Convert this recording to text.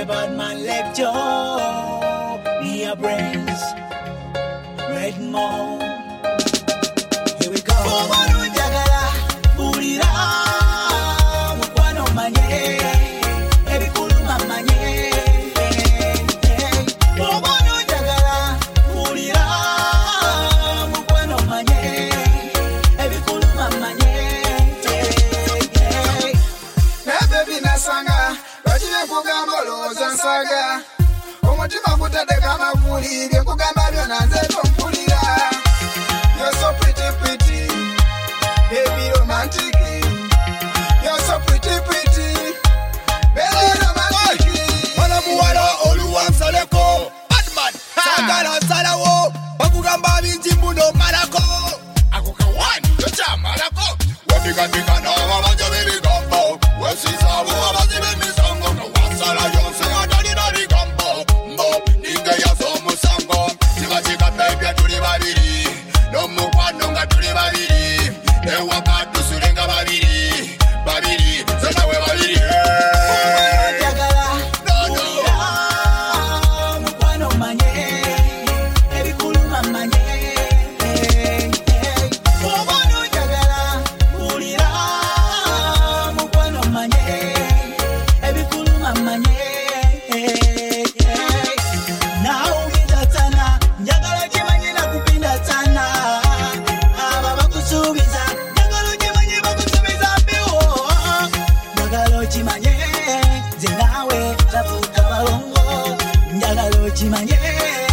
bad man lecture. Me a brains, red mouth. Here we go. Mubano jagala, pulira, mukwano manye, ebikuluma manye. Mubano jagala, pulira, mukwano manye, ebikuluma manye. Baby nasanga, bajine kugamba loza nsaga. Omutima gutadeka makuli, bye kugamba byonna nze tompulira. You're so pretty, pretty, baby romantic. You're so pretty, pretty, baby romantic. Mana muwala oluwa msaleko, Batman. Sagala salawo, bakugamba bingi mbuno malako. Akoka wani, yocha malako. Wafika tika na wabanja baby gambo. Wesisa wabazi baby sango. Na wasala yonse adani na ligambo. Mbo, ninge ya somu sango. Tika baby atuli babiri. No mukwano nga tuli babiri. Ewa katu sulenga babiri. Babiri, zena we babiri. Jagala, pulira, mukwano manye, ebikuluma manye. Mubano jagala, pulira, mukwano manye, ebikuluma manye. Naumiza sana, njagala chimanyi na kupinda sana. Aba bakusubiza, njagala chimanyi bakusubiza mbiwo. Njagala chimanye, zinawe tafuta balongo. Njagala chimanye.